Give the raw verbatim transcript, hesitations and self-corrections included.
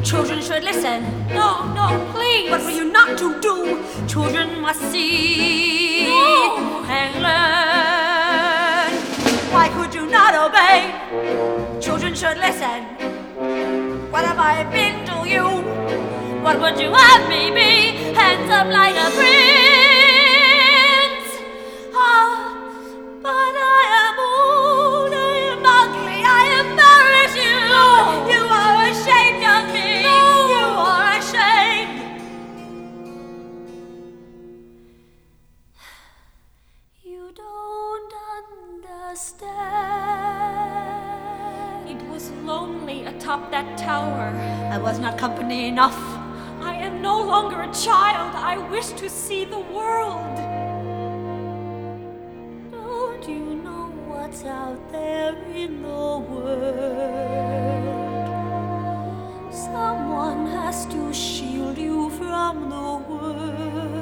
Children should listen. No, no, please. What were you not to do? Children must see No. and learn. Why could you not obey? Children should listen. What have I been to you? What would you have me be? Handsome like a prince. Ah, but I am old, I am ugly, I embarrass you. No. You are ashamed of me. No. You are ashamed. You don't understand. It was lonely atop that tower. I was not company enough. I am no longer a child. I wish to see the world. Don't you know what's out there in the world? Someone has to shield you from the world.